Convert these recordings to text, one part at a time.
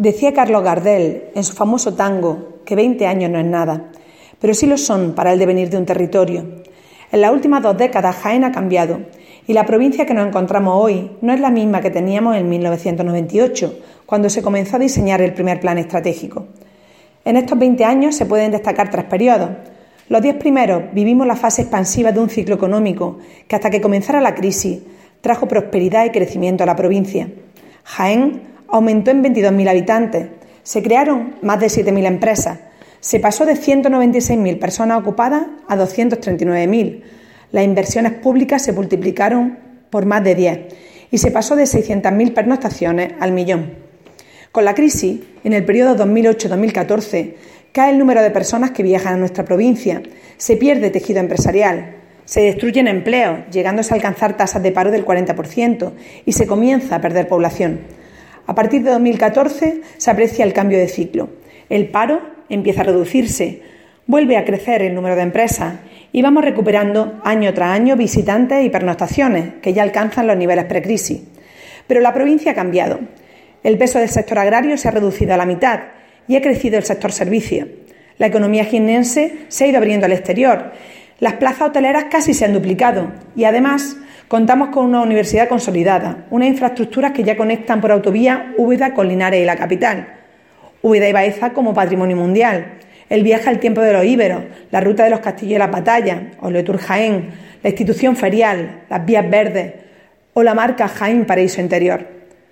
Decía Carlos Gardel en su famoso tango que 20 años no es nada, pero sí lo son para el devenir de un territorio. En las últimas 2 décadas Jaén ha cambiado y la provincia que nos encontramos hoy no es la misma que teníamos en 1998, cuando se comenzó a diseñar el primer plan estratégico. En estos 20 años se pueden destacar 3 periodos. Los 10 primeros vivimos la fase expansiva de un ciclo económico que hasta que comenzara la crisis trajo prosperidad y crecimiento a la provincia. Jaén aumentó en 22.000 habitantes, se crearon más de 7.000 empresas, se pasó de 196.000 personas ocupadas a 239.000, las inversiones públicas se multiplicaron por más de 10 y se pasó de 600.000 pernoctaciones al millón. Con la crisis, en el periodo 2008-2014, cae el número de personas que viajan a nuestra provincia, se pierde tejido empresarial, se destruyen empleos, llegándose a alcanzar tasas de paro del 40% y se comienza a perder población. A partir de 2014 se aprecia el cambio de ciclo. El paro empieza a reducirse, vuelve a crecer el número de empresas y vamos recuperando año tras año visitantes y pernoctaciones que ya alcanzan los niveles precrisis. Pero la provincia ha cambiado. El peso del sector agrario se ha reducido a la mitad y ha crecido el sector servicios. La economía jiennense se ha ido abriendo al exterior. Las plazas hoteleras casi se han duplicado y además contamos con una universidad consolidada, unas infraestructuras que ya conectan por autovía Úbeda con Linares y la capital. Úbeda y Baeza como patrimonio mundial, el viaje al tiempo de los íberos, la ruta de los castillos y las batallas, Oletour Jaén, la institución ferial, las vías verdes o la marca Jaén Paraíso Interior.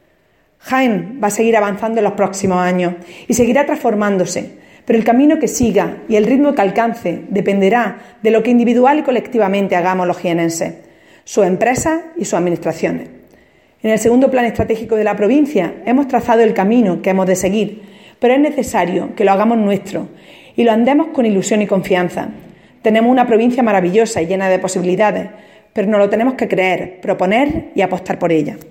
Jaén va a seguir avanzando en los próximos años y seguirá transformándose, pero el camino que siga y el ritmo que alcance dependerá de lo que individual y colectivamente hagamos los jienenses, sus empresas y sus administraciones. En el segundo plan estratégico de la provincia hemos trazado el camino que hemos de seguir, pero es necesario que lo hagamos nuestro y lo andemos con ilusión y confianza. Tenemos una provincia maravillosa y llena de posibilidades, pero nos lo tenemos que creer, proponer y apostar por ella.